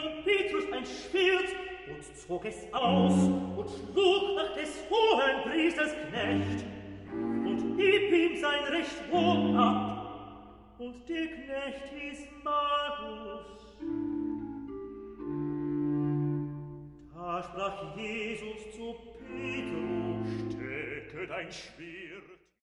Petrus ein Schwert und zog es aus und schlug nach des hohen Priesters Knecht und hieb ihm sein recht Ohr ab, und der Knecht hieß Malchus. Da sprach Jesus zu Petrus: Stecke dein Schwert